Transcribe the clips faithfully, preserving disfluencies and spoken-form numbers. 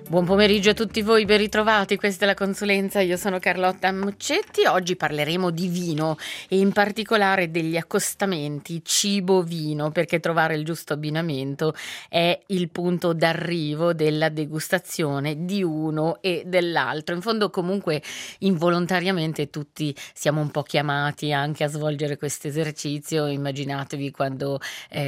Buon pomeriggio a tutti voi, ben ritrovati, questa è la Consulenza, io sono Carlotta Muccetti. Oggi parleremo di vino e in particolare degli accostamenti cibo-vino, perché trovare il giusto abbinamento è il punto d'arrivo della degustazione di uno e dell'altro. In fondo comunque involontariamente tutti siamo un po' chiamati anche a svolgere questo esercizio. Immaginatevi quando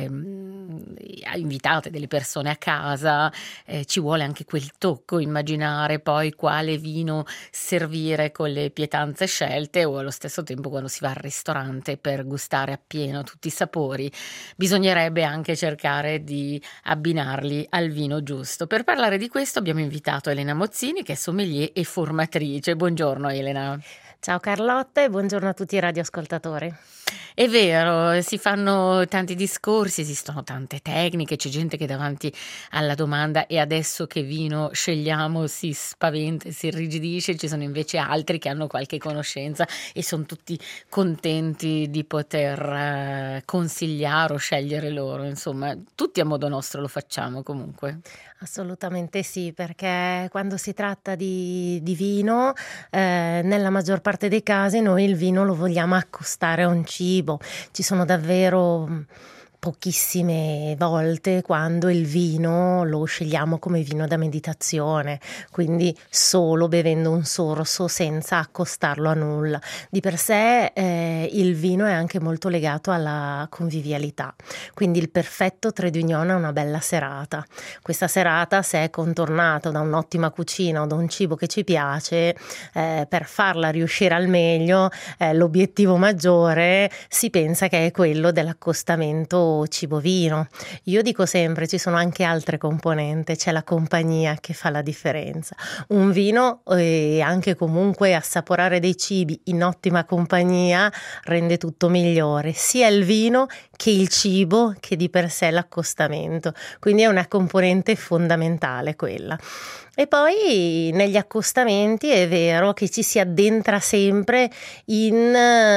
ehm, invitate delle persone a casa, eh, ci vuole anche quel tocco, immaginare poi quale vino servire con le pietanze scelte, o allo stesso tempo quando si va al ristorante per gustare appieno tutti i sapori bisognerebbe anche cercare di abbinarli al vino giusto. Per parlare di questo abbiamo invitato Elena Mozzini, che è sommelier e formatrice. Buongiorno Elena. Ciao Carlotta e buongiorno a tutti i radioascoltatori. È vero, si fanno tanti discorsi, esistono tante tecniche, c'è gente che davanti alla domanda "e adesso che vino scegliamo?" si spaventa e si irrigidisce, ci sono invece altri che hanno qualche conoscenza e sono tutti contenti di poter eh, consigliare o scegliere loro. Insomma, tutti a modo nostro lo facciamo comunque. Assolutamente sì, perché quando si tratta di, di vino, eh, nella maggior parte dei casi noi il vino lo vogliamo accostare a un cibo. Ci sono davvero mh, pochissime volte quando il vino lo scegliamo come vino da meditazione, quindi solo bevendo un sorso senza accostarlo a nulla. Di per sé eh, il vino è anche molto legato alla convivialità, quindi il perfetto trade union è una bella serata. Questa serata, se è contornata da un'ottima cucina o da un cibo che ci piace, eh, per farla riuscire al meglio, eh, l'obiettivo maggiore si pensa che è quello dell'accostamento cibo-vino. Io dico sempre, ci sono anche altre componenti, c'è la compagnia che fa la differenza. Un vino e anche comunque assaporare dei cibi in ottima compagnia rende tutto migliore, sia il vino che il cibo che di per sé l'accostamento, quindi è una componente fondamentale quella. E poi negli accostamenti è vero che ci si addentra sempre in,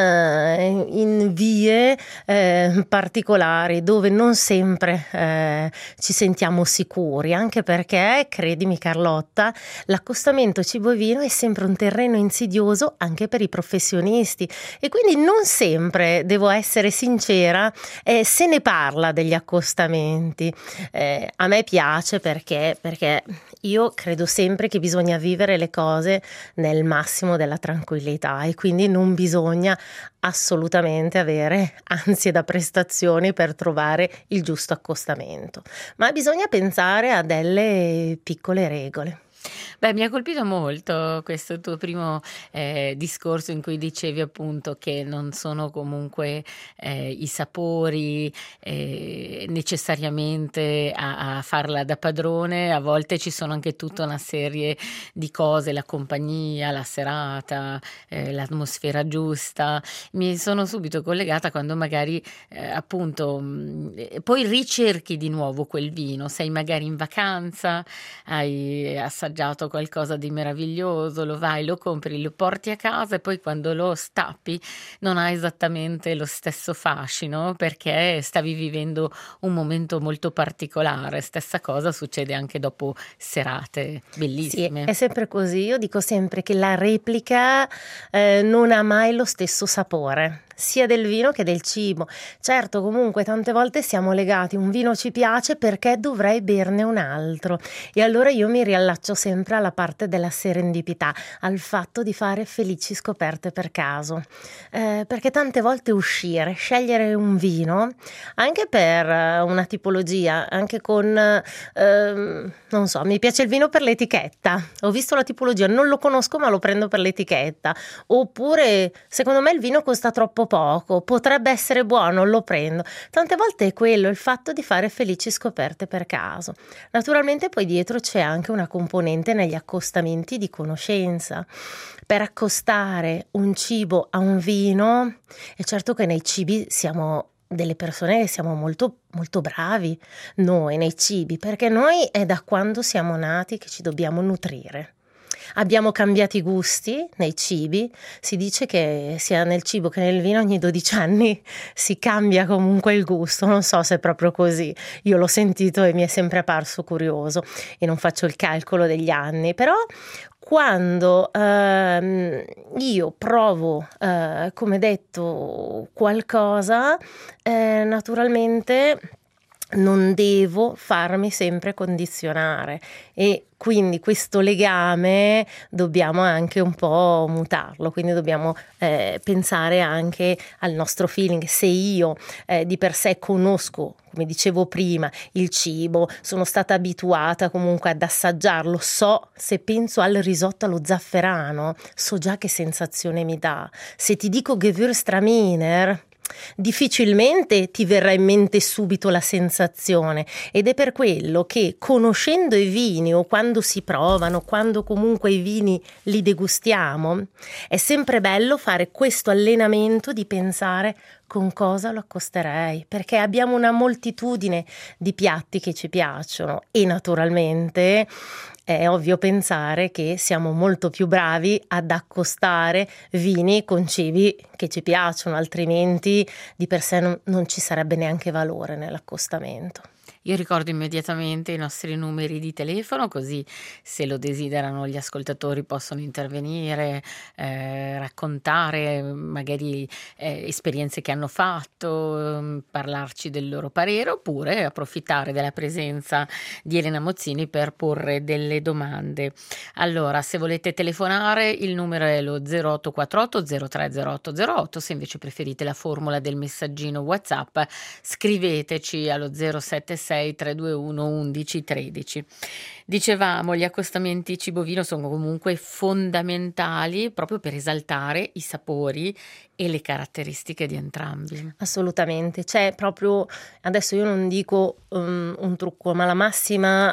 in vie eh, particolari dove non sempre eh, ci sentiamo sicuri, anche perché, credimi Carlotta, l'accostamento cibo-vino è sempre un terreno insidioso anche per i professionisti e quindi non sempre, devo essere sincera, eh, se ne parla degli accostamenti. Eh, a me piace perché, perché io credo sempre che bisogna vivere le cose nel massimo della tranquillità e quindi non bisogna assolutamente avere ansie da prestazioni per trovare il giusto accostamento, ma bisogna pensare a delle piccole regole. Beh, mi ha colpito molto questo tuo primo eh, discorso in cui dicevi appunto che non sono comunque eh, i sapori eh, necessariamente a, a farla da padrone, a volte ci sono anche tutta una serie di cose, la compagnia, la serata, eh, l'atmosfera giusta. Mi sono subito collegata quando magari eh, appunto mh, poi ricerchi di nuovo quel vino, sei magari in vacanza, hai assaggiato qualcosa di meraviglioso, lo vai, lo compri, lo porti a casa e poi quando lo stappi non ha esattamente lo stesso fascino perché stavi vivendo un momento molto particolare. Stessa cosa succede anche dopo serate bellissime. Sì, è sempre così. Io dico sempre che la replica eh, non ha mai lo stesso sapore, sia del vino che del cibo. Certo, comunque tante volte siamo legati, un vino ci piace perché dovrei berne un altro e allora io mi riallaccio sempre alla parte della serendipità, al fatto di fare felici scoperte per caso, eh, perché tante volte uscire, scegliere un vino anche per eh, una tipologia, anche con ehm, non so, mi piace il vino per l'etichetta, ho visto la tipologia, non lo conosco ma lo prendo per l'etichetta, oppure secondo me il vino costa troppo poco, potrebbe essere buono, lo prendo. Tante volte è quello, il fatto di fare felici scoperte per caso. Naturalmente poi dietro c'è anche una componente negli accostamenti di conoscenza. Per accostare un cibo a un vino, è certo che nei cibi siamo delle persone che siamo molto molto bravi, noi nei cibi, perché noi è da quando siamo nati che ci dobbiamo nutrire. Abbiamo cambiato i gusti nei cibi, si dice che sia nel cibo che nel vino ogni dodici anni si cambia comunque il gusto, non so se è proprio così, io l'ho sentito e mi è sempre apparso curioso e non faccio il calcolo degli anni, però quando ehm, io provo, eh, come detto, qualcosa, eh, naturalmente non devo farmi sempre condizionare e quindi questo legame dobbiamo anche un po' mutarlo, quindi dobbiamo eh, pensare anche al nostro feeling. Se io eh, di per sé conosco, come dicevo prima, il cibo, sono stata abituata comunque ad assaggiarlo, so, se penso al risotto allo zafferano, so già che sensazione mi dà. Se ti dico Gewürztraminer, difficilmente ti verrà in mente subito la sensazione ed è per quello che conoscendo i vini o quando si provano, quando comunque i vini li degustiamo, è sempre bello fare questo allenamento di pensare con cosa lo accosterei, perché abbiamo una moltitudine di piatti che ci piacciono e naturalmente è ovvio pensare che siamo molto più bravi ad accostare vini con cibi che ci piacciono, altrimenti di per sé non, non ci sarebbe neanche valore nell'accostamento. Io ricordo immediatamente i nostri numeri di telefono, così se lo desiderano gli ascoltatori possono intervenire, eh, raccontare magari eh, esperienze che hanno fatto, ehm, parlarci del loro parere, oppure approfittare della presenza di Elena Mozzini per porre delle domande. Allora, se volete telefonare, il numero è lo zero otto quattro otto zero tre zero otto zero otto, se invece preferite la formula del messaggino WhatsApp, scriveteci allo zero sette sei tre due uno undici tredici. Dicevamo, gli accostamenti cibo-vino sono comunque fondamentali proprio per esaltare i sapori e le caratteristiche di entrambi. Assolutamente, c'è proprio, adesso io non dico um, un trucco, ma la massima,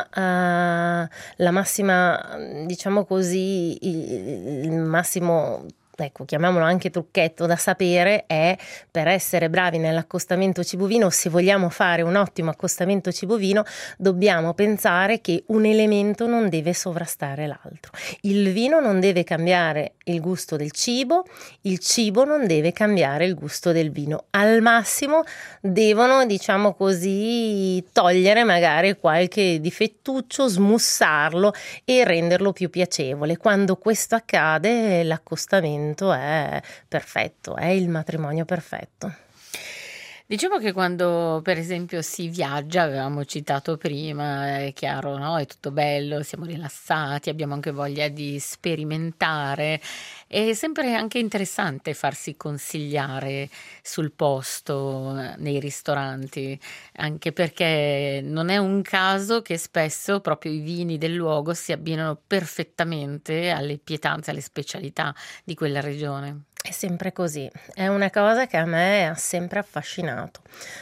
uh, la massima, diciamo così, il, il massimo, ecco, chiamiamolo anche trucchetto da sapere è, per essere bravi nell'accostamento cibo-vino, se vogliamo fare un ottimo accostamento cibo-vino, dobbiamo pensare che un elemento non deve sovrastare l'altro. Il vino non deve cambiare il gusto del cibo, il cibo non deve cambiare il gusto del vino. Al massimo devono, diciamo così, togliere magari qualche difettuccio, smussarlo e renderlo più piacevole. Quando questo accade, l'accostamento è perfetto, è il matrimonio perfetto. Diciamo che quando per esempio si viaggia, avevamo citato prima, è chiaro, no? È tutto bello, siamo rilassati, abbiamo anche voglia di sperimentare, è sempre anche interessante farsi consigliare sul posto, eh, nei ristoranti, anche perché non è un caso che spesso proprio i vini del luogo si abbinano perfettamente alle pietanze, alle specialità di quella regione. È sempre così, è una cosa che a me ha sempre affascinato,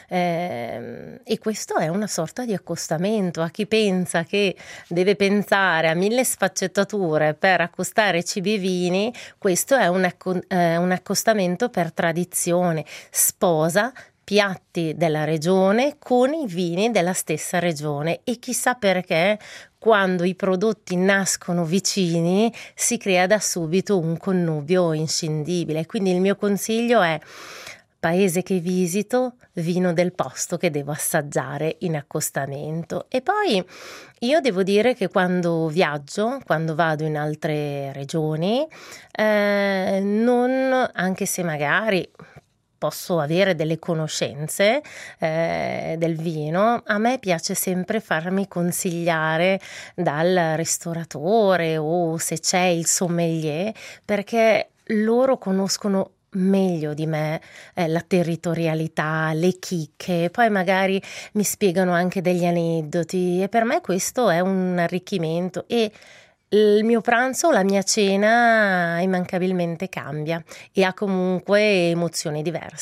eh, e questo è una sorta di accostamento. A chi pensa che deve pensare a mille sfaccettature per accostare cibi e vini, questo è un, acco- eh, un accostamento per tradizione, sposa piatti della regione con i vini della stessa regione e chissà perché quando i prodotti nascono vicini si crea da subito un connubio inscindibile. Quindi il mio consiglio è: paese che visito, vino del posto che devo assaggiare in accostamento. E poi io devo dire che quando viaggio, quando vado in altre regioni, eh, non, anche se magari posso avere delle conoscenze eh, del vino, a me piace sempre farmi consigliare dal ristoratore o se c'è il sommelier, perché loro conoscono meglio di me eh, la territorialità, le chicche, poi magari mi spiegano anche degli aneddoti e per me questo è un arricchimento e il mio pranzo, la mia cena immancabilmente cambia e ha comunque emozioni diverse.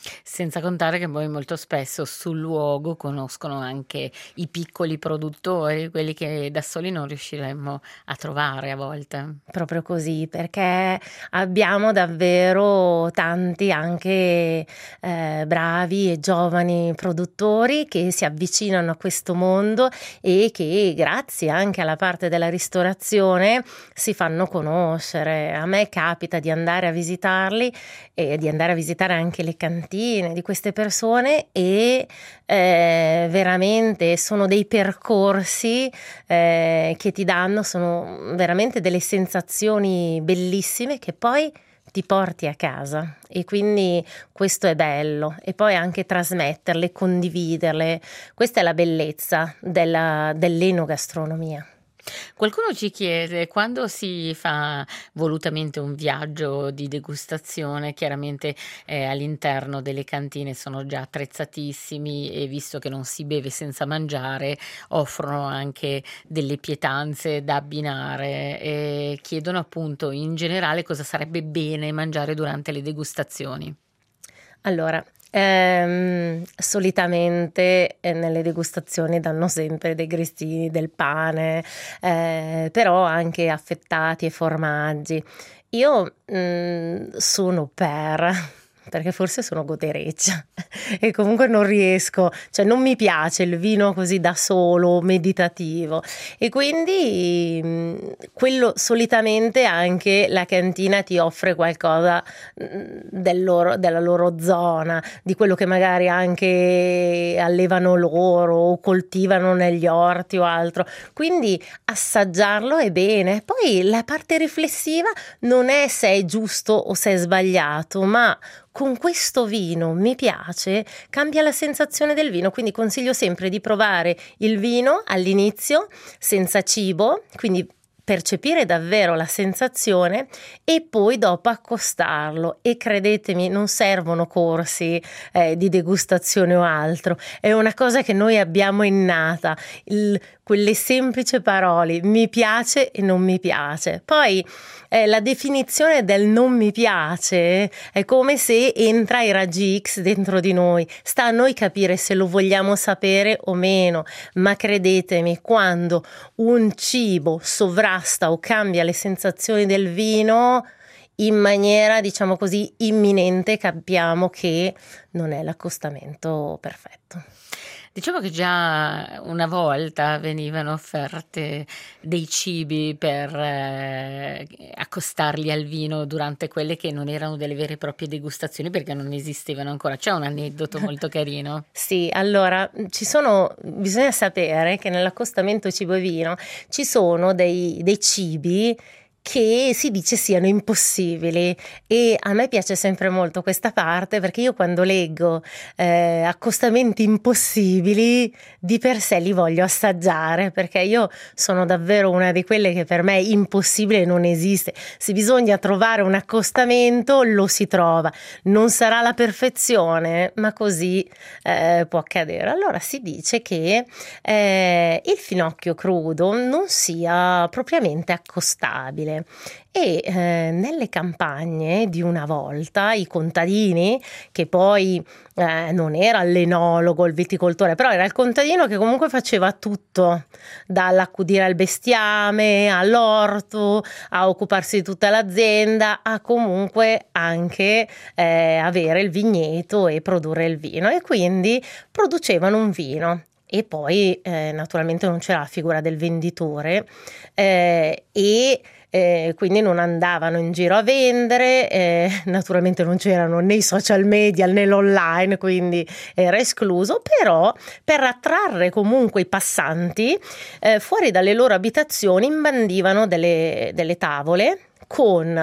Senza contare che poi molto spesso sul luogo conoscono anche i piccoli produttori, quelli che da soli non riusciremmo a trovare a volte. Proprio così, perché abbiamo davvero tanti anche eh, bravi e giovani produttori che si avvicinano a questo mondo e che grazie anche alla parte della ristorazione si fanno conoscere. A me capita di andare a visitarli e di andare a visitare anche le cantine di queste persone e eh, veramente sono dei percorsi eh, che ti danno, sono veramente delle sensazioni bellissime che poi ti porti a casa e quindi questo è bello e poi anche trasmetterle, condividerle, questa è la bellezza della, dell'enogastronomia. Qualcuno ci chiede, quando si fa volutamente un viaggio di degustazione, chiaramente eh, all'interno delle cantine sono già attrezzatissimi e visto che non si beve senza mangiare, offrono anche delle pietanze da abbinare e chiedono appunto in generale cosa sarebbe bene mangiare durante le degustazioni. Allora, ehm, solitamente eh, nelle degustazioni danno sempre dei grissini, del pane, eh, però anche affettati e formaggi. Io mm, sono per, perché forse sono godereccia e comunque non riesco, cioè non mi piace il vino così da solo, meditativo e quindi mh, quello solitamente anche la cantina ti offre qualcosa mh, del loro, della loro zona, di quello che magari anche allevano loro o coltivano negli orti o altro, quindi assaggiarlo è bene. Poi la parte riflessiva non è se è giusto o se è sbagliato, ma con questo vino mi piace, cambia la sensazione del vino, quindi consiglio sempre di provare il vino all'inizio senza cibo, quindi percepire davvero la sensazione e poi dopo accostarlo e credetemi non servono corsi eh, di degustazione o altro, è una cosa che noi abbiamo innata, il, quelle semplici parole mi piace e non mi piace. Poi eh, la definizione del non mi piace è come se entra i raggi X dentro di noi, sta a noi capire se lo vogliamo sapere o meno, ma credetemi, quando un cibo sovrasta o cambia le sensazioni del vino in maniera, diciamo così, imminente, capiamo che non è l'accostamento perfetto. Diciamo che già una volta venivano offerte dei cibi per eh, accostarli al vino durante quelle che non erano delle vere e proprie degustazioni perché non esistevano ancora. C'è un aneddoto molto carino. Sì, allora ci sono, bisogna sapere che nell'accostamento cibo e vino ci sono dei, dei cibi che si dice siano impossibili e a me piace sempre molto questa parte perché io quando leggo eh, accostamenti impossibili di per sé li voglio assaggiare perché io sono davvero una di quelle che per me impossibile non esiste, se bisogna trovare un accostamento lo si trova, non sarà la perfezione ma così eh, può accadere. Allora si dice che eh, il finocchio crudo non sia propriamente accostabile e eh, nelle campagne di una volta i contadini, che poi eh, non era l'enologo, il viticoltore, però era il contadino che comunque faceva tutto, dall'accudire al bestiame, all'orto, a occuparsi di tutta l'azienda, a comunque anche eh, avere il vigneto e produrre il vino e quindi producevano un vino. E poi eh, naturalmente non c'era la figura del venditore eh, e eh, quindi non andavano in giro a vendere, eh, naturalmente non c'erano né i social media né l'online, quindi era escluso, però per attrarre comunque i passanti eh, fuori dalle loro abitazioni imbandivano delle, delle tavole con,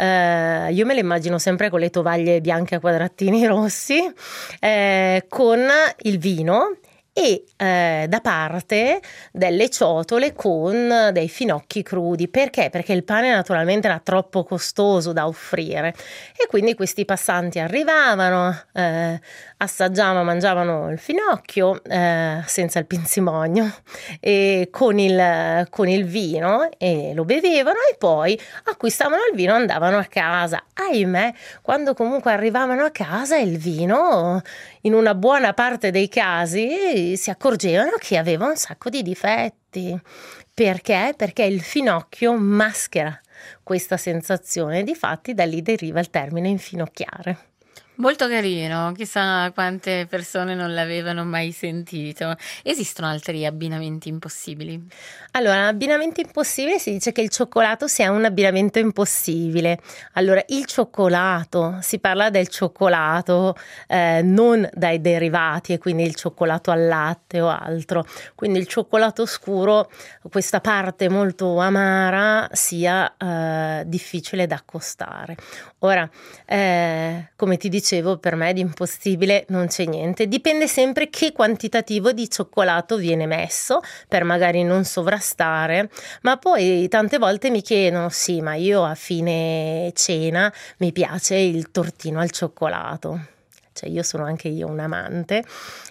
eh, io me le immagino sempre con le tovaglie bianche a quadratini rossi, eh, con il vino e eh, da parte delle ciotole con dei finocchi crudi. Perché? Perché il pane naturalmente era troppo costoso da offrire e quindi questi passanti arrivavano, eh, assaggiavano, mangiavano il finocchio eh, senza il pinzimonio e con il, con il vino e lo bevevano e poi acquistavano il vino e andavano a casa. Ahimè, quando comunque arrivavano a casa il vino in una buona parte dei casi si accorgevano che aveva un sacco di difetti. Perché? Perché il finocchio maschera questa sensazione, difatti da lì deriva il termine infinocchiare. Molto carino, chissà quante persone non l'avevano mai sentito. Esistono altri abbinamenti impossibili? Allora, abbinamento impossibile, si dice che il cioccolato sia un abbinamento impossibile. Allora, il cioccolato, si parla del cioccolato, eh, non dai derivati, e quindi il cioccolato al latte o altro. Quindi il cioccolato scuro, questa parte molto amara, sia eh, difficile da accostare. Ora, eh, come ti dicevo, per me di impossibile non c'è niente. Dipende sempre che quantitativo di cioccolato viene messo, per magari non sovrastare, ma poi tante volte mi chiedono, sì, ma io a fine cena mi piace il tortino al cioccolato. Cioè io sono anche io un amante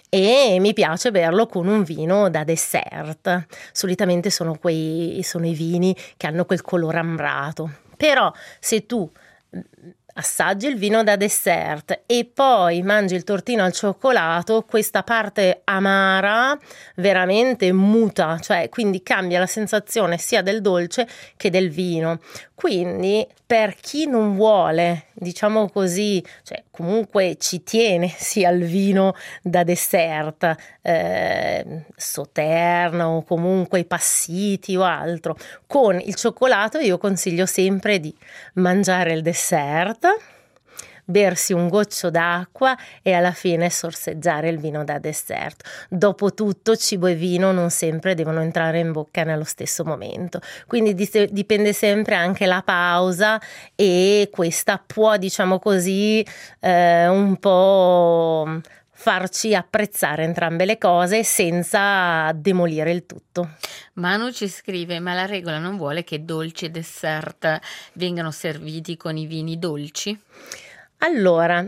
e mi piace berlo con un vino da dessert. Solitamente sono quei sono i vini che hanno quel colore ambrato. Però se tu assaggi il vino da dessert e poi mangi il tortino al cioccolato, questa parte amara veramente muta, cioè quindi cambia la sensazione sia del dolce che del vino. Quindi per chi non vuole, diciamo così, cioè comunque ci tiene sia al vino da dessert, eh, Sauternes o comunque i passiti o altro, con il cioccolato io consiglio sempre di mangiare il dessert, bersi un goccio d'acqua e alla fine sorseggiare il vino da dessert. Dopotutto cibo e vino non sempre devono entrare in bocca nello stesso momento, quindi dipende sempre anche la pausa e questa può, diciamo così, eh, un po' farci apprezzare entrambe le cose senza demolire il tutto. Manu ci scrive: ma la regola non vuole che dolci e dessert vengano serviti con i vini dolci? Allora,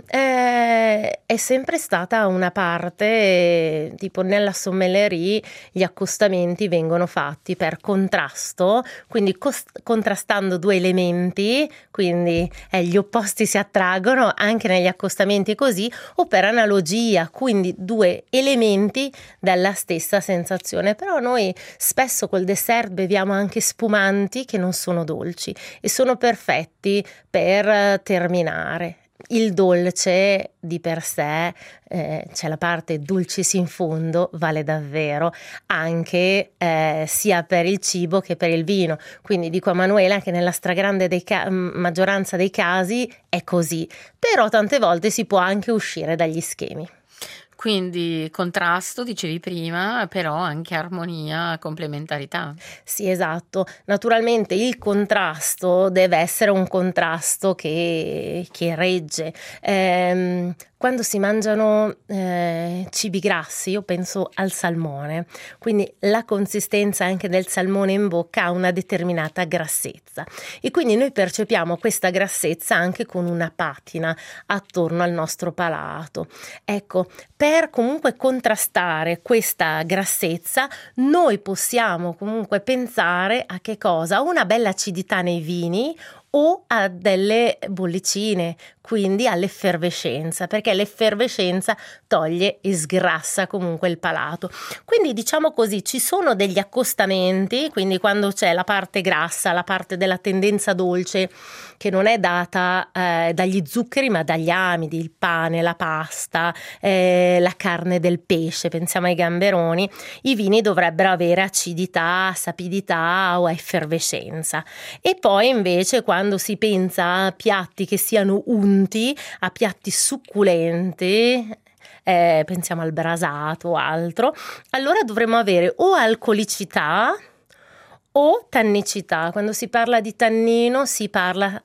eh, è sempre stata una parte, eh, tipo nella sommellerie gli accostamenti vengono fatti per contrasto, quindi cost- contrastando due elementi, quindi eh, gli opposti si attraggono anche negli accostamenti così, o per analogia, quindi due elementi della stessa sensazione. Però noi spesso col dessert beviamo anche spumanti che non sono dolci e sono perfetti per eh, terminare. Il dolce di per sé, eh, c'è la parte dulcis in fondo, vale davvero anche eh, sia per il cibo che per il vino. Quindi dico a Manuela che nella stragrande dei ca- maggioranza dei casi è così, però tante volte si può anche uscire dagli schemi. Quindi contrasto, dicevi prima, però anche armonia, complementarità. Sì, esatto. Naturalmente il contrasto deve essere un contrasto che, che regge. Ehm, quando si mangiano eh, cibi grassi, io penso al salmone, quindi la consistenza anche del salmone in bocca ha una determinata grassezza e quindi noi percepiamo questa grassezza anche con una patina attorno al nostro palato. Ecco, per comunque contrastare questa grassezza noi possiamo comunque pensare a che cosa? Una bella acidità nei vini o a delle bollicine, quindi all'effervescenza, perché l'effervescenza toglie e sgrassa comunque il palato. Quindi diciamo così, ci sono degli accostamenti, quindi quando c'è la parte grassa, la parte della tendenza dolce che non è data eh, dagli zuccheri ma dagli amidi, il pane, la pasta, eh, la carne del pesce, pensiamo ai gamberoni, i vini dovrebbero avere acidità, sapidità o effervescenza. E poi invece quando si pensa a piatti che siano unti, a piatti succulenti, eh, pensiamo al brasato o altro, allora dovremmo avere o alcolicità o tannicità. Quando si parla di tannino si parla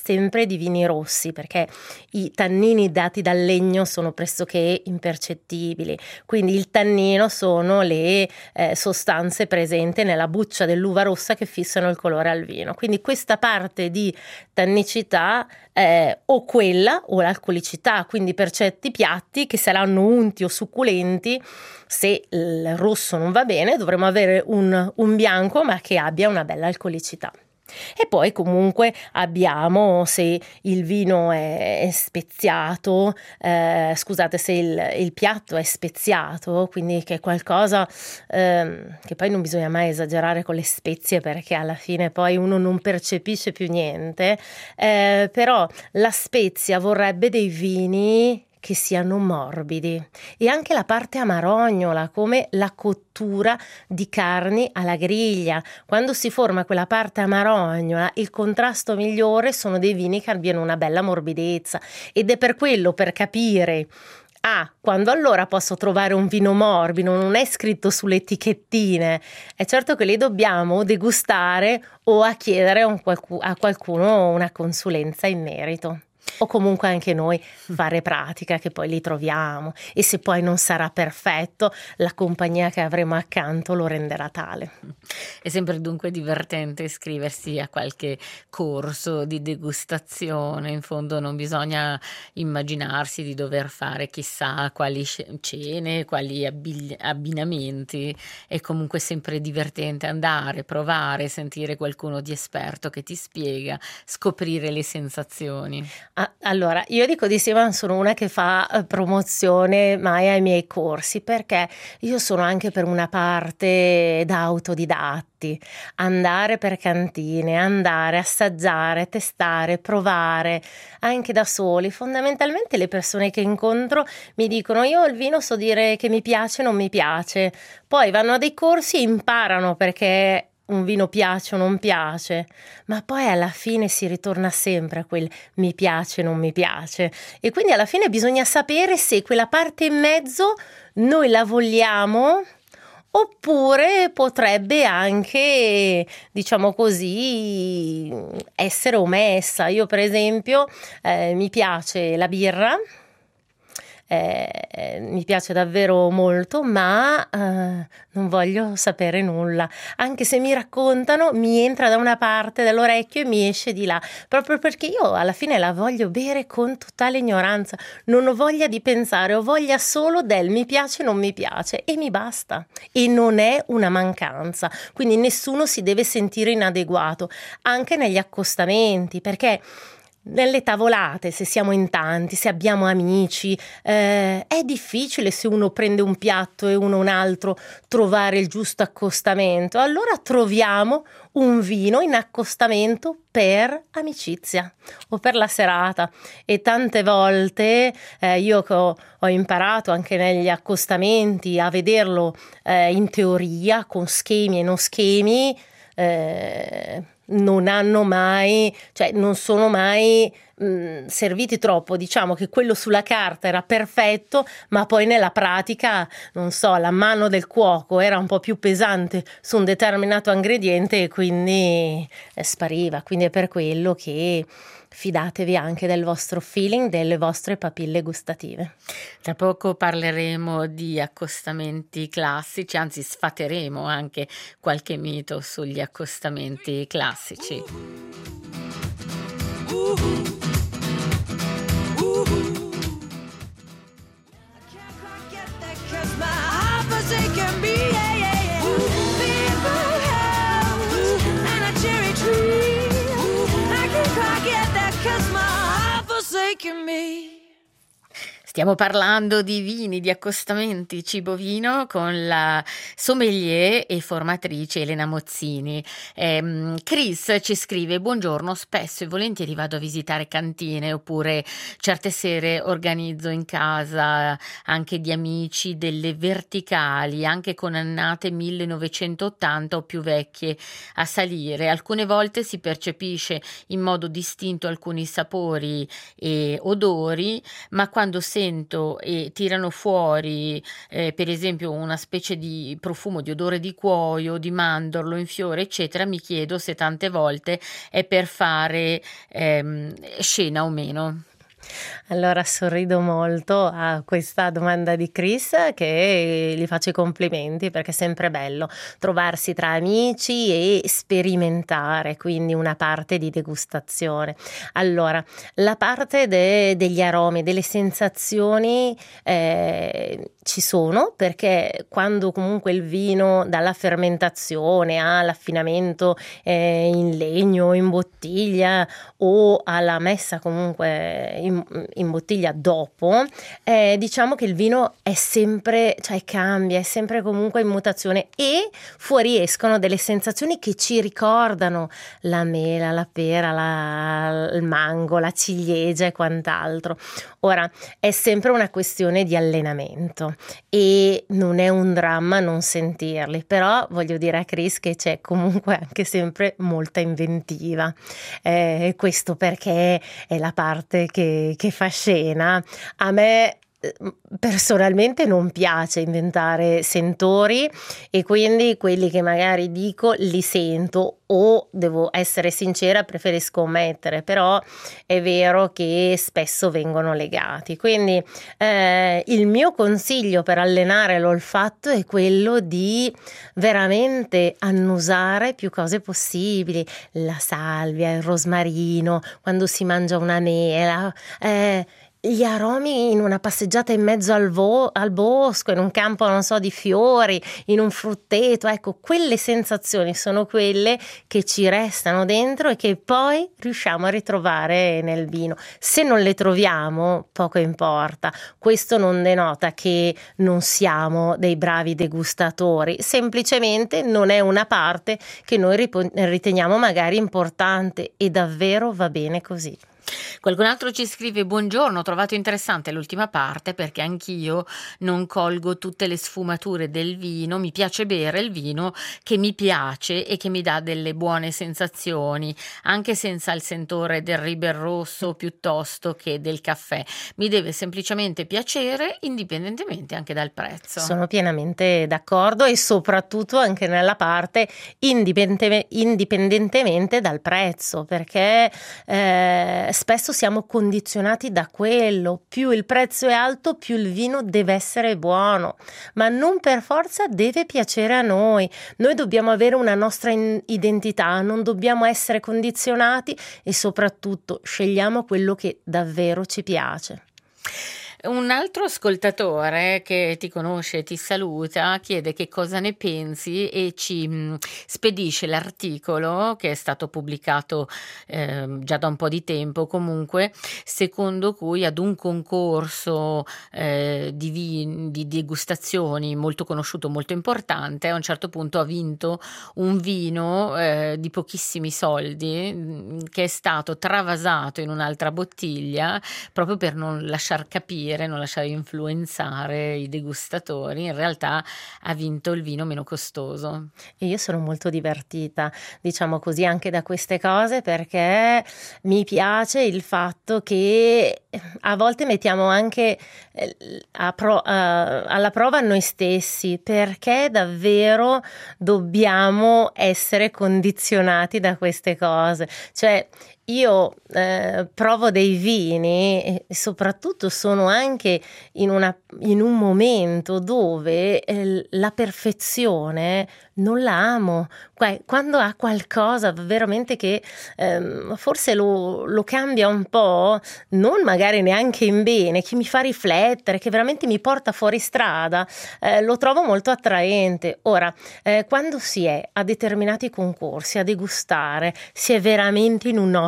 sempre di vini rossi, perché i tannini dati dal legno sono pressoché impercettibili, quindi il tannino sono le eh, sostanze presenti nella buccia dell'uva rossa che fissano il colore al vino, quindi questa parte di tannicità eh, o quella o l'alcolicità, quindi per certi piatti che saranno unti o succulenti, se il rosso non va bene dovremo avere un, un bianco ma che abbia una bella alcolicità. E poi comunque abbiamo, se il vino è, è speziato, eh, scusate, se il, il piatto è speziato, quindi che è qualcosa ehm, che poi non bisogna mai esagerare con le spezie perché alla fine poi uno non percepisce più niente, eh, però la spezia vorrebbe dei vini che siano morbidi, e anche la parte amarognola, come la cottura di carni alla griglia. Quando si forma quella parte amarognola, il contrasto migliore sono dei vini che abbiano una bella morbidezza, ed è per quello, per capire ah, quando allora posso trovare un vino morbido, non è scritto sulle etichettine, è certo che li dobbiamo degustare o a chiedere a, un qualcu- a qualcuno una consulenza in merito. O comunque anche noi fare pratica, che poi li troviamo, e se poi non sarà perfetto, la compagnia che avremo accanto lo renderà tale. È sempre dunque divertente iscriversi a qualche corso di degustazione, in fondo non bisogna immaginarsi di dover fare chissà quali cene, quali abbigli- abbinamenti, è comunque sempre divertente andare, provare, sentire qualcuno di esperto che ti spiega, scoprire le sensazioni. Ah, allora, io dico di sì, ma sono una che fa eh, promozione mai ai miei corsi, perché io sono anche per una parte da autodidatti, andare per cantine, andare, assaggiare, testare, provare, anche da soli. Fondamentalmente le persone che incontro mi dicono: io il vino so dire che mi piace, non mi piace, poi vanno a dei corsi e imparano perché un vino piace o non piace, ma poi alla fine si ritorna sempre a quel mi piace o non mi piace, e quindi alla fine bisogna sapere se quella parte in mezzo noi la vogliamo oppure potrebbe anche, diciamo così, essere omessa. Io per esempio eh, mi piace la birra. Eh, mi piace davvero molto, ma eh, non voglio sapere nulla, anche se mi raccontano mi entra da una parte dell'orecchio e mi esce di là, proprio perché io alla fine la voglio bere con totale ignoranza, non ho voglia di pensare, ho voglia solo del mi piace non mi piace e mi basta, e non è una mancanza, quindi nessuno si deve sentire inadeguato anche negli accostamenti, perché nelle tavolate, se siamo in tanti, se abbiamo amici, eh, è difficile, se uno prende un piatto e uno un altro, trovare il giusto accostamento. Allora troviamo un vino in accostamento per amicizia o per la serata, e tante volte eh, io che ho, ho imparato anche negli accostamenti a vederlo eh, in teoria con schemi e non schemi, eh, non hanno mai, cioè non sono mai mh, serviti troppo. Diciamo che quello sulla carta era perfetto, ma poi nella pratica, non so, la mano del cuoco era un po' più pesante su un determinato ingrediente e quindi eh, spariva. Quindi è per quello che fidatevi anche del vostro feeling, delle vostre papille gustative. Tra poco parleremo di accostamenti classici, anzi sfateremo anche qualche mito sugli accostamenti classici. Stiamo parlando di vini, di accostamenti cibo-vino con la sommelier e formatrice Elena Mozzini. Eh, Chris ci scrive: buongiorno, spesso e volentieri vado a visitare cantine oppure certe sere organizzo in casa anche di amici delle verticali, anche con annate millenovecentottanta o più vecchie a salire. Alcune volte si percepisce in modo distinto alcuni sapori e odori, ma quando sento sento e tirano fuori, eh, per esempio, una specie di profumo, di odore di cuoio, di mandorlo in fiore, eccetera, mi chiedo se tante volte è per fare ehm, scena o meno. Allora sorrido molto a questa domanda di Chris, che gli faccio i complimenti perché è sempre bello trovarsi tra amici e sperimentare, quindi una parte di degustazione. Allora, la parte de- degli aromi, delle sensazioni eh, ci sono, perché quando comunque il vino dalla fermentazione all'affinamento eh, in legno, in bottiglia o alla messa comunque in, in bottiglia dopo, eh, diciamo che il vino è sempre, cioè cambia, è sempre comunque in mutazione e fuoriescono delle sensazioni che ci ricordano la mela, la pera, la, il mango, la ciliegia e quant'altro. Ora, è sempre una questione di allenamento e non è un dramma non sentirli, però voglio dire a Chris che c'è comunque anche sempre molta inventiva. Eh, questo perché è la parte che, che fa scena. A me personalmente non piace inventare sentori e quindi quelli che magari dico li sento o, devo essere sincera, preferisco omettere, però è vero che spesso vengono legati. Quindi eh, il mio consiglio per allenare l'olfatto è quello di veramente annusare più cose possibili, la salvia, il rosmarino, quando si mangia una mela, eh, gli aromi in una passeggiata in mezzo al, vo- al bosco, in un campo, non so, di fiori, in un frutteto, ecco, quelle sensazioni sono quelle che ci restano dentro e che poi riusciamo a ritrovare nel vino. Se non le troviamo, poco importa. Questo non denota che non siamo dei bravi degustatori, semplicemente non è una parte che noi rip- riteniamo magari importante e davvero va bene così. Qualcun altro ci scrive: buongiorno, ho trovato interessante l'ultima parte perché anch'io non colgo tutte le sfumature del vino, mi piace bere il vino che mi piace e che mi dà delle buone sensazioni, anche senza il sentore del Riber Rosso piuttosto che del caffè. Mi deve semplicemente piacere indipendentemente anche dal prezzo. Sono pienamente d'accordo e soprattutto anche nella parte indipendente- indipendentemente dal prezzo, perché eh, spesso siamo condizionati da quello, più il prezzo è alto più il vino deve essere buono, ma non per forza deve piacere a noi. Noi dobbiamo avere una nostra in- identità, non dobbiamo essere condizionati e soprattutto scegliamo quello che davvero ci piace. Un altro ascoltatore che ti conosce e ti saluta chiede che cosa ne pensi e ci mh, spedisce l'articolo che è stato pubblicato eh, già da un po' di tempo, comunque, secondo cui ad un concorso eh, di, vin- di degustazioni molto conosciuto, molto importante, a un certo punto ha vinto un vino eh, di pochissimi soldi mh, che è stato travasato in un'altra bottiglia proprio per non lasciar capire, non lasciare influenzare i degustatori. In realtà ha vinto il vino meno costoso. E io sono molto divertita, diciamo così, anche da queste cose perché mi piace il fatto che a volte mettiamo anche eh, a pro- a- alla prova noi stessi, perché davvero dobbiamo essere condizionati da queste cose. Cioè, io eh, provo dei vini e soprattutto sono anche in, una, in un momento dove eh, la perfezione non la amo. Qua- Quando ha qualcosa veramente che ehm, forse lo, lo cambia un po', non magari neanche in bene, che mi fa riflettere, che veramente mi porta fuori strada, eh, lo trovo molto attraente. Ora, eh, quando si è a determinati concorsi, a degustare, si è veramente in un'ottica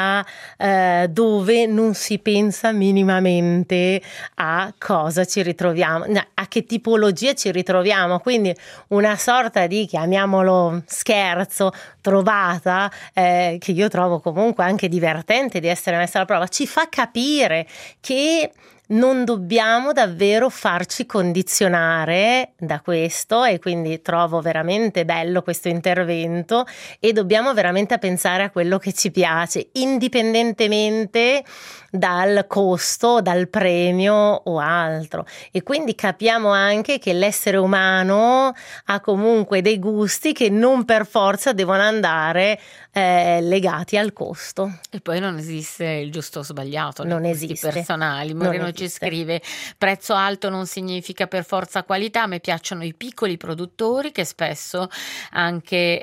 eh, dove non si pensa minimamente a cosa ci ritroviamo, a che tipologia ci ritroviamo, quindi una sorta di, chiamiamolo scherzo, trovata, eh, che io trovo comunque anche divertente di essere messa alla prova, ci fa capire che non dobbiamo davvero farci condizionare da questo, e quindi trovo veramente bello questo intervento, e dobbiamo veramente pensare a quello che ci piace, indipendentemente dal costo, dal premio o altro. E quindi capiamo anche che l'essere umano ha comunque dei gusti che non per forza devono andare eh, legati al costo. E poi non esiste il giusto o sbagliato nei Non gusti esiste. personali. Non Moreno ci esiste. scrive: prezzo alto non significa per forza qualità. A me piacciono i piccoli produttori che spesso anche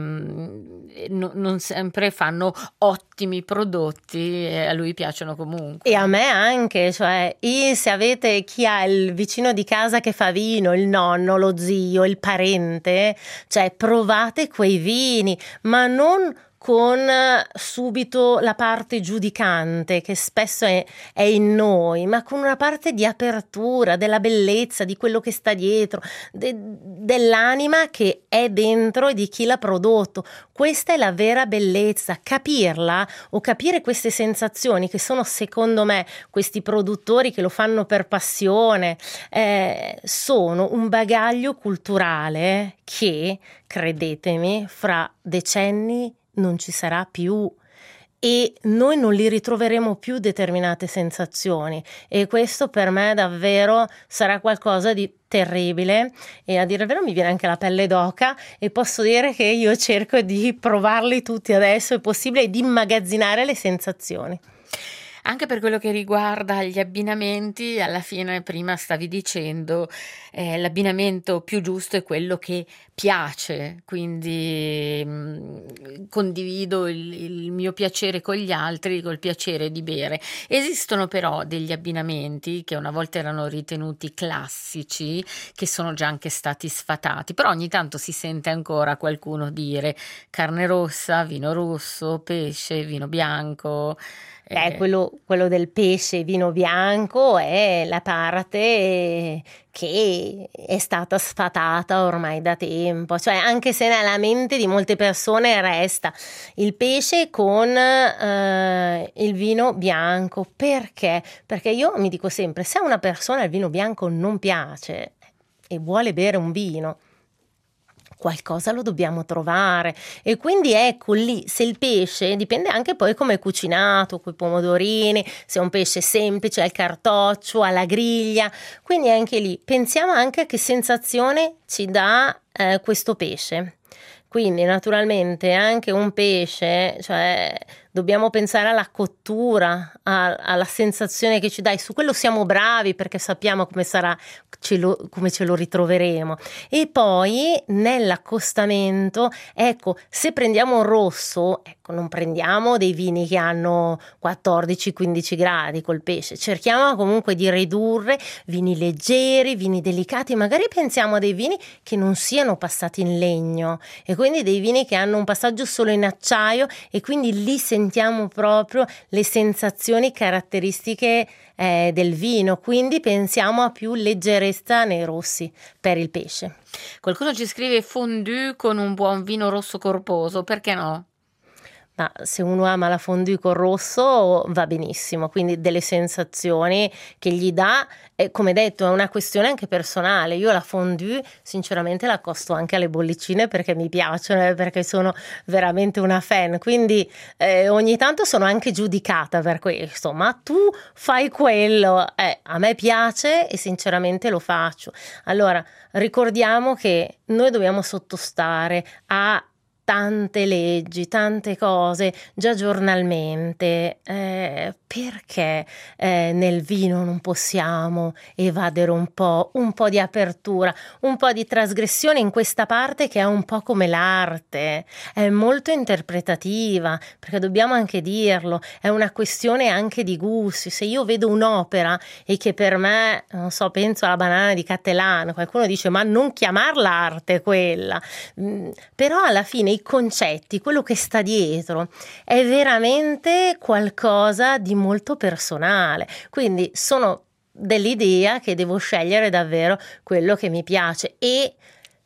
ehm, no- non sempre fanno ottimi prodotti, e a lui piacciono comunque. E a me anche, cioè, e se avete chi ha il vicino di casa che fa vino, il nonno, lo zio, il parente, cioè provate quei vini, ma non con subito la parte giudicante che spesso è, è in noi, ma con una parte di apertura, della bellezza, di quello che sta dietro, de, dell'anima che è dentro e di chi l'ha prodotto. Questa è la vera bellezza, capirla o capire queste sensazioni che sono, secondo me, questi produttori che lo fanno per passione, eh, sono un bagaglio culturale che, credetemi, fra decenni non ci sarà più, e noi non li ritroveremo più determinate sensazioni, e questo per me davvero sarà qualcosa di terribile, e a dire il vero mi viene anche la pelle d'oca, e posso dire che io cerco di provarli tutti adesso è possibile e di immagazzinare le sensazioni. Anche per quello che riguarda gli abbinamenti, alla fine prima stavi dicendo eh, l'abbinamento più giusto è quello che piace, quindi mh, condivido il, il mio piacere con gli altri col piacere di bere. Esistono però degli abbinamenti che una volta erano ritenuti classici, che sono già anche stati sfatati, però ogni tanto si sente ancora qualcuno dire carne rossa, vino rosso, pesce, vino bianco. Beh, quello, quello del pesce vino bianco è la parte che è stata sfatata ormai da tempo, cioè anche se nella mente di molte persone resta il pesce con eh, il vino bianco. Perché? Perché io mi dico sempre, se a una persona il vino bianco non piace e vuole bere un vino, qualcosa lo dobbiamo trovare, e quindi ecco lì, se il pesce dipende anche poi come è cucinato, coi pomodorini, se è un pesce semplice al cartoccio, alla griglia, quindi anche lì pensiamo anche a che sensazione ci dà eh, questo pesce. Quindi naturalmente anche un pesce, cioè dobbiamo pensare alla cottura, a, alla sensazione che ci dà, e su quello siamo bravi perché sappiamo come sarà, ce lo, come ce lo ritroveremo. E poi nell'accostamento, ecco, se prendiamo un rosso, ecco, non prendiamo dei vini che hanno quattordici quindici gradi col pesce, cerchiamo comunque di ridurre vini leggeri, vini delicati, magari pensiamo a dei vini che non siano passati in legno, e quindi dei vini che hanno un passaggio solo in acciaio, e quindi lì sentiamo proprio le sensazioni caratteristiche eh, del vino, quindi pensiamo a più leggerezza nei rossi per il pesce. Qualcuno ci scrive fondue con un buon vino rosso corposo, perché no? Ma se uno ama la fondue col rosso va benissimo, quindi delle sensazioni che gli dà, e come detto è una questione anche personale. Io la fondue sinceramente la accosto anche alle bollicine perché mi piacciono, perché sono veramente una fan, quindi eh, ogni tanto sono anche giudicata per questo, ma tu fai quello, eh, a me piace e sinceramente lo faccio. Allora ricordiamo che noi dobbiamo sottostare a tante leggi, tante cose già giornalmente, eh, perché eh, nel vino non possiamo evadere un po', un po' di apertura, un po' di trasgressione in questa parte che è un po' come l'arte, è molto interpretativa, perché dobbiamo anche dirlo, è una questione anche di gusti. Se io vedo un'opera e che per me, non so, penso alla banana di Cattelan, qualcuno dice ma non chiamarla arte quella, mm, però alla fine i concetti, quello che sta dietro è veramente qualcosa di molto personale, quindi sono dell'idea che devo scegliere davvero quello che mi piace, e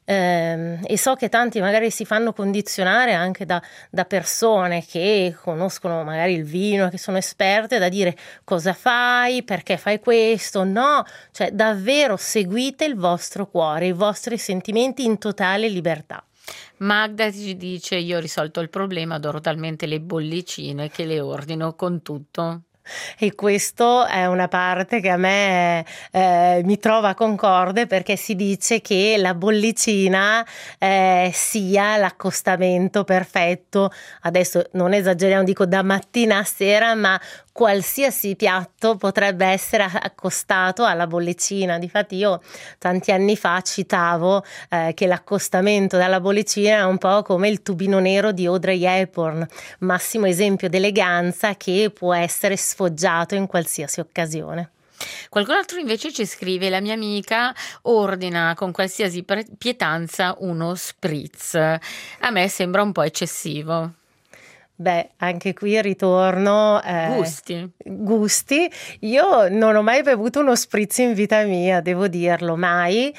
Ehm, e so che tanti magari si fanno condizionare anche da da persone che conoscono magari il vino, che sono esperte, da dire: "Cosa fai? Perché fai questo?" No, cioè davvero seguite il vostro cuore, i vostri sentimenti in totale libertà. Magda ci dice: "Io ho risolto il problema, adoro talmente le bollicine che le ordino con tutto". E questo è una parte che a me, ehm, mi trova concorde, perché si dice che la bollicina, ehm, sia l'accostamento perfetto. Adesso non esageriamo, dico da mattina a sera, ma qualsiasi piatto potrebbe essere a accostato alla bollicina. Difatti io tanti anni fa citavo, ehm, che l'accostamento dalla bollicina è un po' come il tubino nero di Audrey Hepburn, massimo esempio d'eleganza che può essere sfoggiato in qualsiasi occasione. Qualcun altro invece ci scrive: "La mia amica ordina con qualsiasi pre pietanza uno spritz. A me sembra un po' eccessivo". Beh, anche qui ritorno, ehm, Gusti. gusti. Io non ho mai bevuto uno spritz in vita mia, devo dirlo, mai.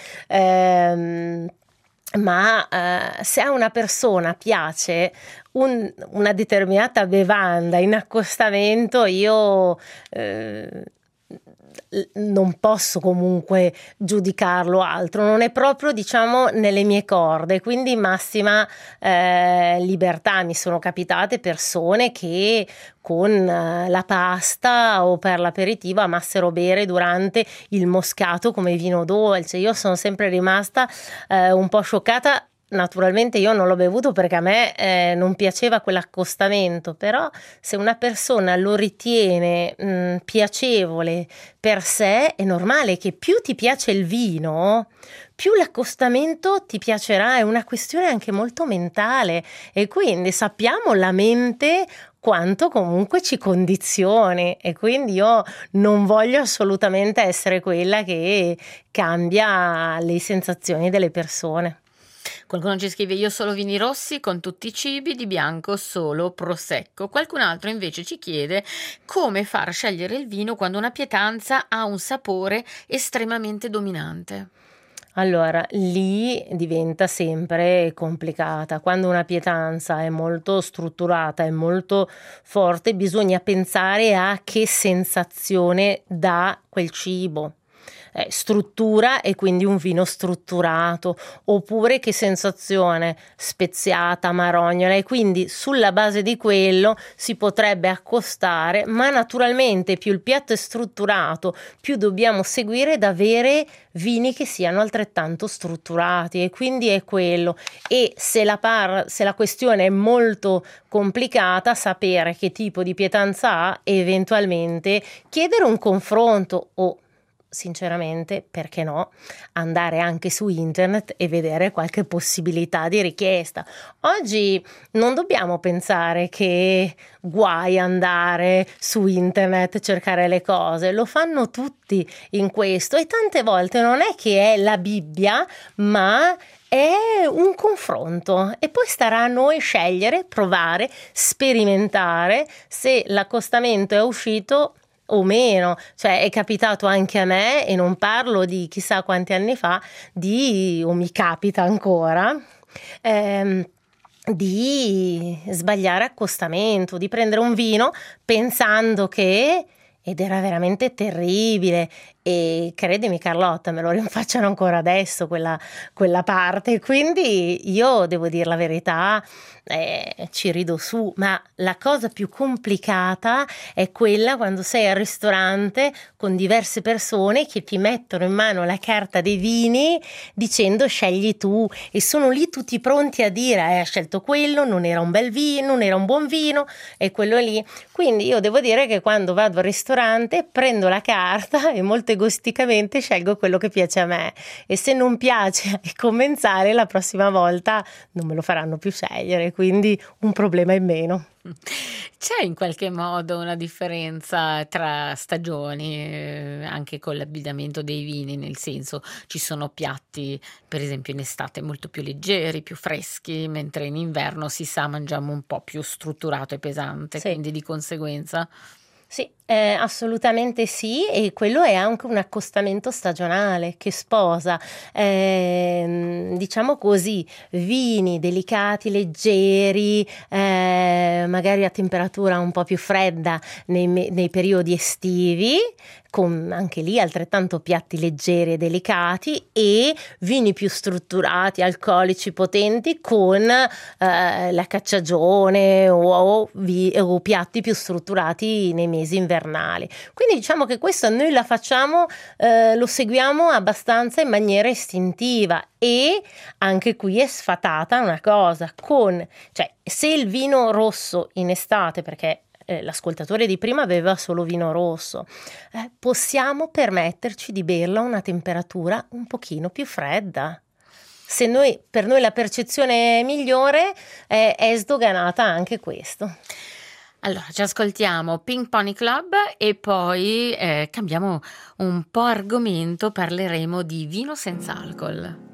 Ehm, ma, ehm, se a una persona piace un una determinata bevanda in accostamento, io, ehm, l non posso comunque giudicarlo altro, non è proprio, diciamo, nelle mie corde, quindi massima, ehm, libertà. Mi sono capitate persone che con eh, la pasta o per l'aperitivo amassero bere durante il moscato come vino dolce. Io son sempre rimasta, ehm, un po' scioccata. Naturalmente io non l'ho bevuto perché a me, ehm, non piaceva quell'accostamento, però se una persona lo ritiene, mhmm, piacevole per sé, è normale che più ti piace il vino, più l'accostamento ti piacerà. È una questione anche molto mentale, e quindi sappiamo la mente quanto comunque ci condizioni, e quindi io non voglio assolutamente essere quella che cambia le sensazioni delle persone. Qualcuno ci scrive: "Io solo vini rossi con tutti i cibi, di bianco solo prosecco". Qualcun altro invece ci chiede come far scegliere il vino quando una pietanza ha un sapore estremamente dominante. Allora, lì diventa sempre complicata. Quando una pietanza è molto strutturata, è molto forte, bisogna pensare a che sensazione dà quel cibo. Eh, struttura, e quindi un vino strutturato, oppure che sensazione speziata, marognola, e quindi sulla base di quello si potrebbe accostare, ma naturalmente più il piatto è strutturato, più dobbiamo seguire ed avere vini che siano altrettanto strutturati, e quindi è quello. E se la par se la questione è molto complicata, sapere che tipo di pietanza ha e eventualmente chiedere un confronto, o sinceramente, perché no, andare anche su internet e vedere qualche possibilità di richiesta. Oggi non dobbiamo pensare che guai andare su internet, cercare le cose, lo fanno tutti in questo, e tante volte non è che è la Bibbia, ma è un confronto, e poi starà a noi scegliere, provare, sperimentare se l'accostamento è uscito o meno. Cioè, è capitato anche a me, e non parlo di chissà quanti anni fa, di o mi capita ancora, ehm, di sbagliare accostamento, di prendere un vino pensando che ed era veramente terribile. E credimi Carlotta, me lo rinfacciano ancora adesso quella quella parte, quindi io devo dir la verità, ehm, ci rido su, ma la cosa più complicata è quella quando sei al ristorante con diverse persone che ti mettono in mano la carta dei vini dicendo: "Scegli tu", e sono lì tutti pronti a dire: "Eh, hai scelto quello, non era un bel vino, non era un buon vino", e quello lì. Quindi io devo dire che quando vado al ristorante prendo la carta e molto egoisticamente scelgo quello che piace a me, e se non piace ai commensali la prossima volta non me lo faranno più scegliere, quindi un problema in meno. C'è in qualche modo una differenza tra stagioni, ehm, anche con l'abbigliamento dei vini, nel senso, ci sono piatti, per esempio in estate molto più leggeri, più freschi, mentre in inverno si sa mangiamo un po' più strutturato e pesante, Sì. quindi di conseguenza Sì, Eh, assolutamente sì, e quello è anche un accostamento stagionale che sposa, ehm, diciamo così, vini delicati, leggeri, eh, magari a temperatura un po' più fredda nei, me- nei periodi estivi, con anche lì altrettanto piatti leggeri e delicati, e vini più strutturati, alcolici, potenti, con eh, la cacciagione o, o vi- o piatti più strutturati nei mesi invernali. Quindi diciamo che questo noi la facciamo, eh, lo seguiamo abbastanza in maniera istintiva, e anche qui è sfatata una cosa, con, cioè se il vino rosso in estate, perché eh, l'ascoltatore di prima beveva solo vino rosso, eh, possiamo permetterci di berlo a una temperatura un pochino più fredda. Se noi, per noi la percezione migliore è, è sdoganata anche questo. Allora, ci ascoltiamo Pink Pony Club e poi eh, cambiamo un po' argomento, parleremo di vino senza alcol.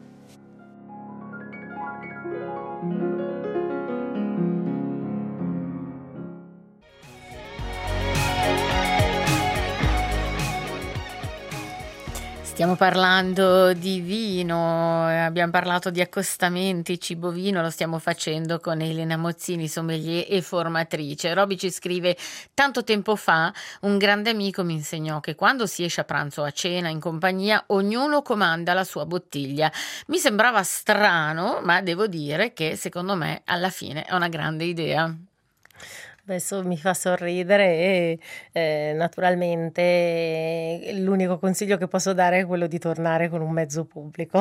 Stiamo parlando di vino, abbiamo parlato di accostamenti, cibo vino, lo stiamo facendo con Elena Mozzini, sommelier e formatrice. Roby ci scrive: tanto tempo fa un grande amico mi insegnò che quando si esce a pranzo o a cena in compagnia ognuno comanda la sua bottiglia. Mi sembrava strano, ma devo dire che secondo me alla fine è una grande idea. Adesso mi fa sorridere e eh, naturalmente eh, l'unico consiglio che posso dare è quello di tornare con un mezzo pubblico.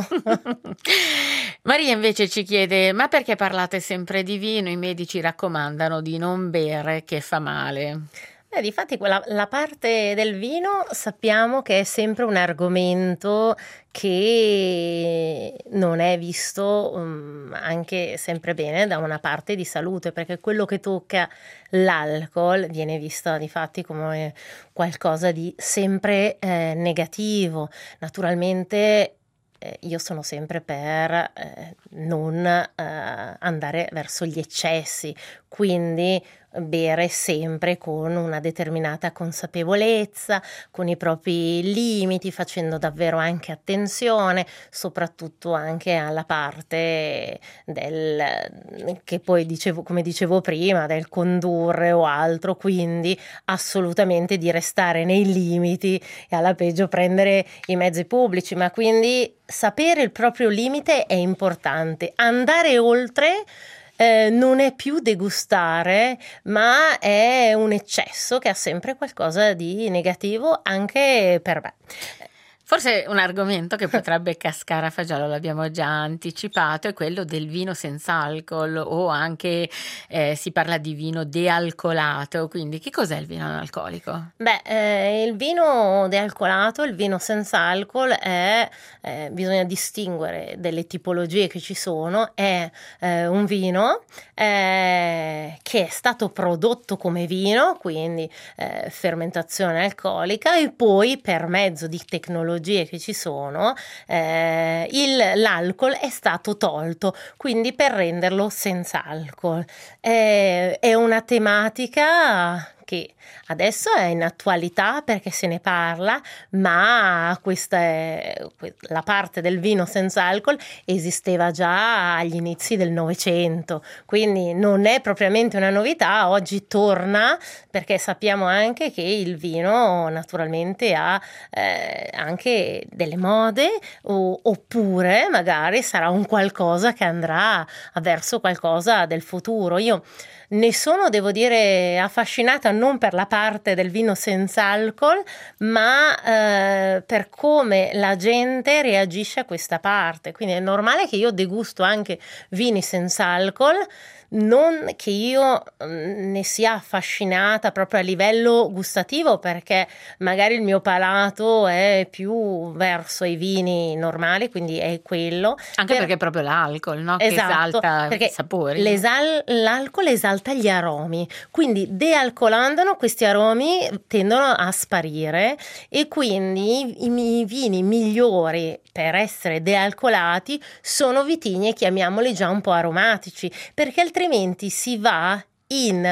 Maria invece ci chiede: ma perché parlate sempre di vino? I medici raccomandano di non bere, che fa male. Eh, difatti quella, la parte del vino sappiamo che è sempre un argomento che non è visto um, anche sempre bene da una parte di salute, perché quello che tocca l'alcol viene visto difatti come qualcosa di sempre eh, negativo. Naturalmente eh, io sono sempre per eh, non eh, andare verso gli eccessi, quindi bere sempre con una determinata consapevolezza, con i propri limiti, facendo davvero anche attenzione, soprattutto anche alla parte del, che poi dicevo, come dicevo prima, del condurre o altro, quindi assolutamente di restare nei limiti e alla peggio prendere i mezzi pubblici, ma quindi sapere il proprio limite è importante. Andare oltre Eh, non è più degustare, ma è un eccesso che ha sempre qualcosa di negativo anche per me. Forse un argomento che potrebbe cascare a fagiolo, l'abbiamo già anticipato, è quello del vino senza alcol, o anche eh, si parla di vino dealcolato. Quindi che cos'è il vino analcolico? Beh, eh, il vino dealcolato, il vino senza alcol è, eh, bisogna distinguere delle tipologie che ci sono, è eh, un vino eh, che è stato prodotto come vino, quindi eh, fermentazione alcolica, e poi per mezzo di tecnologie che ci sono eh, il, l'alcol è stato tolto, quindi per renderlo senza alcol. È, è una tematica che adesso è in attualità perché se ne parla, ma questa è, la parte del vino senza alcol esisteva già agli inizi del Novecento, quindi non è propriamente una novità, oggi torna perché sappiamo anche che il vino naturalmente ha eh, anche delle mode, o, oppure magari sarà un qualcosa che andrà verso qualcosa del futuro. Io ne sono, devo dire, affascinata non per la parte del vino senza alcol, ma eh, per come la gente reagisce a questa parte. Quindi è normale che io degusto anche vini senza alcol, non che io mh, ne sia affascinata proprio a livello gustativo, perché magari il mio palato è più verso i vini normali, quindi è quello. Anche per... perché è proprio l'alcol, no? Esatto, Che esalta i sapori. l'esal- l'alcol esalta gli aromi, quindi dealcolandolo questi aromi tendono a sparire, e quindi i, i vini migliori per essere dealcolati sono vitigni, chiamiamoli già un po' aromatici, perché altrimenti si va in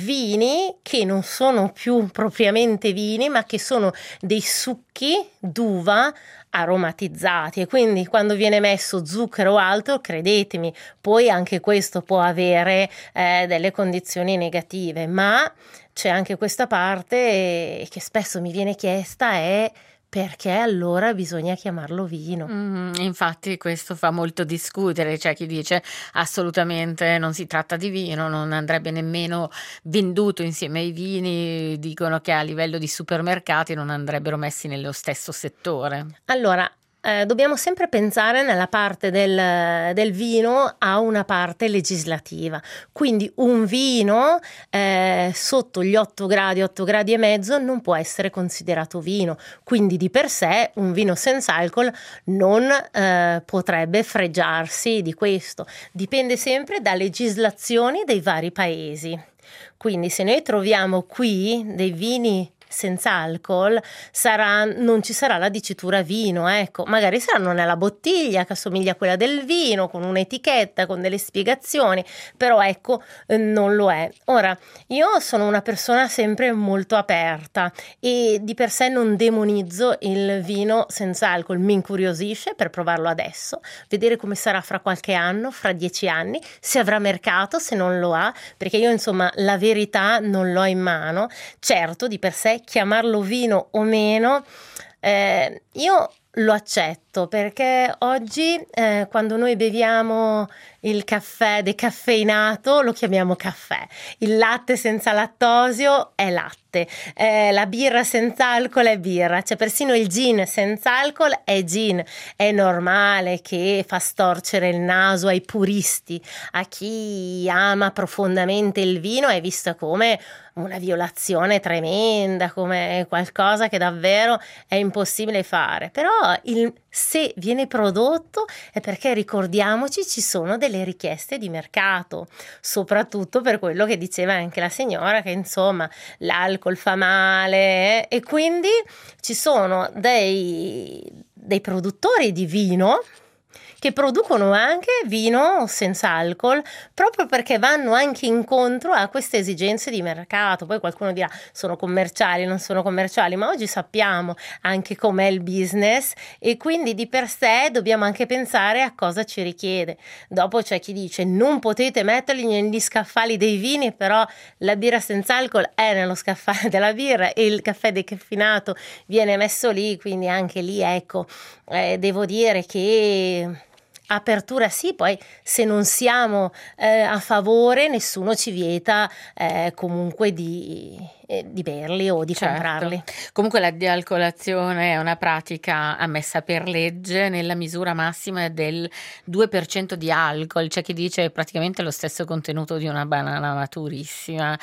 vini che non sono più propriamente vini, ma che sono dei succhi d'uva aromatizzati, e quindi quando viene messo zucchero o altro, credetemi, poi anche questo può avere eh, delle condizioni negative, ma c'è anche questa parte che spesso mi viene chiesta, è perché allora bisogna chiamarlo vino. Mm, infatti questo fa molto discutere, c'è chi dice assolutamente non si tratta di vino, non andrebbe nemmeno venduto insieme ai vini, dicono che a livello di supermercati non andrebbero messi nello stesso settore. Allora, eh, dobbiamo sempre pensare nella parte del, del vino a una parte legislativa, quindi un vino eh, sotto gli otto gradi, otto gradi e mezzo non può essere considerato vino, quindi di per sé un vino senza alcol non eh, potrebbe fregiarsi di questo, dipende sempre da legislazioni dei vari paesi. Quindi se noi troviamo qui dei vini senza alcol, sarà, non ci sarà la dicitura vino, ecco, magari saranno nella bottiglia che assomiglia a quella del vino, con un'etichetta, con delle spiegazioni, però ecco, eh, non lo è. Ora, io sono una persona sempre molto aperta e di per sé non demonizzo il vino senza alcol, mi incuriosisce per provarlo adesso, vedere come sarà fra qualche anno, fra dieci anni, se avrà mercato, se non lo ha, perché io insomma la verità non l'ho in mano. Certo, di per sé chiamarlo vino o meno, eh, io lo accetto, perché oggi eh, quando noi beviamo il caffè decaffeinato lo chiamiamo caffè, il latte senza lattosio è latte, eh, la birra senza alcol è birra, c'è persino il gin senza alcol è gin. È normale che fa storcere il naso ai puristi, a chi ama profondamente il vino è vista come una violazione tremenda, come qualcosa che davvero è impossibile fare, però il, se viene prodotto è perché, ricordiamoci, ci sono delle richieste di mercato, soprattutto per quello che diceva anche la signora, che insomma l'alcol fa male, eh? E quindi ci sono dei, dei produttori di vino che producono anche vino senza alcol, proprio perché vanno anche incontro a queste esigenze di mercato. Poi qualcuno dirà sono commerciali, non sono commerciali, ma oggi sappiamo anche com'è il business e quindi di per sé dobbiamo anche pensare a cosa ci richiede. Dopo c'è chi dice non potete metterli negli scaffali dei vini, però la birra senza alcol è nello scaffale della birra e il caffè decaffeinato viene messo lì, quindi anche lì ecco, eh, devo dire che apertura sì, poi se non siamo eh, a favore nessuno ci vieta eh, comunque di, eh, di berli o di Certo. comprarli. Comunque la dealcolazione è una pratica ammessa per legge nella misura massima del due per cento di alcol, c'è chi dice praticamente lo stesso contenuto di una banana maturissima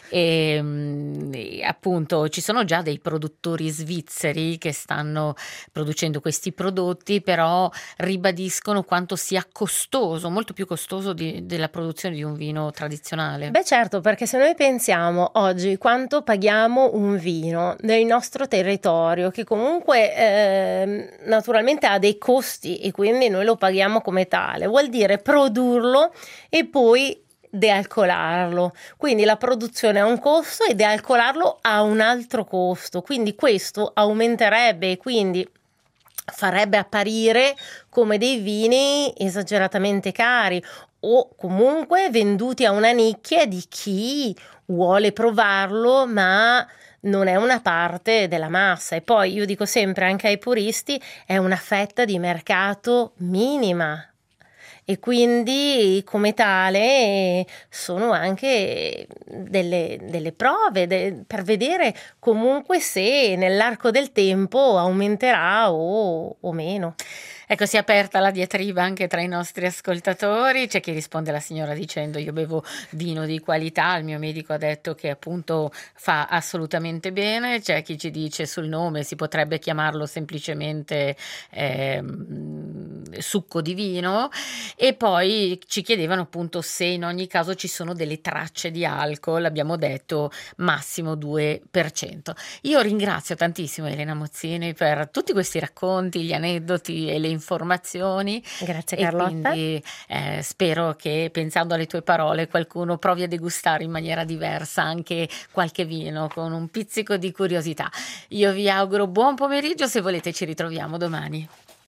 e, e appunto ci sono già dei produttori svizzeri che stanno producendo questi prodotti, però ribadiscono quanto sia costoso, molto più costoso di, della produzione di un vino tradizionale. Beh certo, perché se noi pensiamo oggi quanto paghiamo un vino nel nostro territorio, che comunque eh, naturalmente ha dei costi e quindi noi lo paghiamo come tale, vuol dire produrlo e poi dealcolarlo, quindi la produzione ha un costo e dealcolarlo ha un altro costo, quindi questo aumenterebbe e quindi farebbe apparire come dei vini esageratamente cari o comunque venduti a una nicchia di chi vuole provarlo ma non è una parte della massa. E poi io dico sempre anche ai puristi è una fetta di mercato minima e quindi come tale sono anche delle, delle prove de, per vedere comunque se nell'arco del tempo aumenterà o, o meno. Ecco, si è aperta la diatriba anche tra i nostri ascoltatori, c'è chi risponde alla signora dicendo io bevo vino di qualità, il mio medico ha detto che appunto fa assolutamente bene, c'è chi ci dice sul nome si potrebbe chiamarlo semplicemente eh, succo di vino e poi ci chiedevano appunto se in ogni caso ci sono delle tracce di alcol, abbiamo detto massimo due per cento. Io ringrazio tantissimo Elena Mozzini per tutti questi racconti, gli aneddoti e le informazioni informazioni. Grazie E Carlotta. quindi eh, spero che, pensando alle tue parole, qualcuno provi a degustare in maniera diversa anche qualche vino con un pizzico di curiosità. Io vi auguro buon pomeriggio, se volete ci ritroviamo domani.